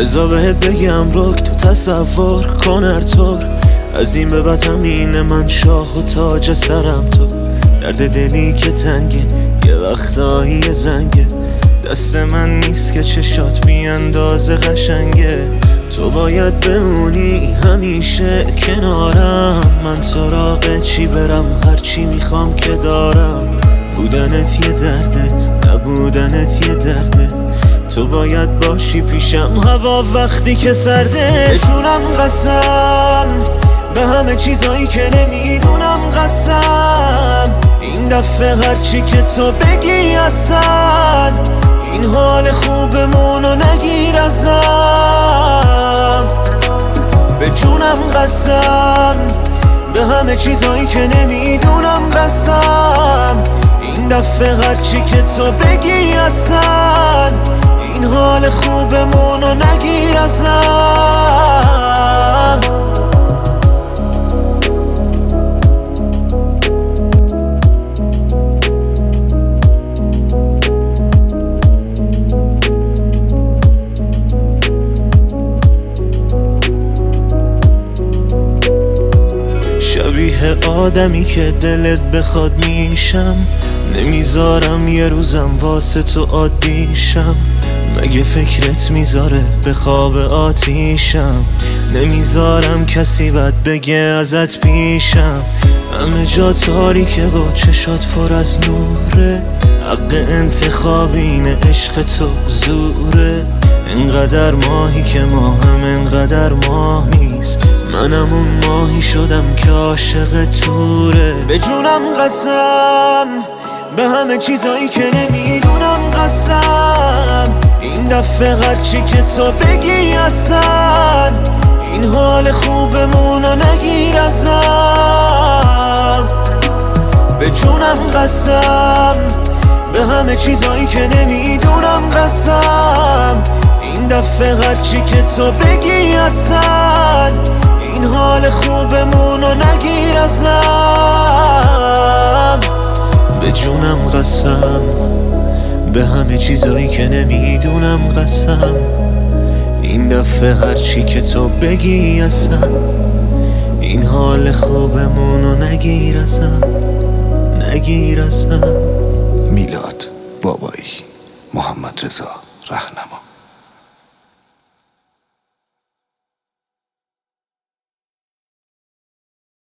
بذار بهت بگم رک تو تصور کن ارطور از این به بعد همینه من شاه و تاج سرم تو درد دلی که تنگه یه وقتایی زنگه دست من نیست که چشات بی اندازه قشنگه تو باید بمونی همیشه کنارم من سراغ چی برم هرچی میخوام که دارم بودنت یه درده نبودنت یه درده تو باید باشی پیشم هوا وقتی که سرده به جونم قسم به همه چیزایی که نمیدونم قسم این دفعه هرچی که تو بگی اصلا این حال خوبمونو نگیر ازم به جونم قسم به همه چیزایی که نمیدونم قسم این دفعه هرچی که تو بگی اصلا این حال خوبمونو نگیر ازم شبیه آدمی که دلت بخواد میشم نمیذارم یه روزم واسه تو عادیشم مگه فکرت میذاره به خواب آتیشم نمیذارم کسی بد بگه ازت پیشم همه جا تاریکه و چشات پر از نوره حق انتخاب اینه عشق تو زوره انقدر ماهی که ماهم انقدر ماه نیست منم اون ماهی شدم که عاشق توره به جونم قسم به همه چیزایی که نمیدونم قسم این دفعه هرچی که تو بگی اصلا این حال خوبمونو نگیر ازم به جونم قسم به همه چیزایی که نمیدونم قسم این دفعه هرچی که تو بگی اصلا این حال خوبمونو نگیر ازم به جونم قسم به همه چیزایی که نمیدونم قسم این دفعه هرچی که تو بگی اصلا این حال خوبمونو نگیر ازم نگیر ازم میلاد بابایی محمد رضا رهنما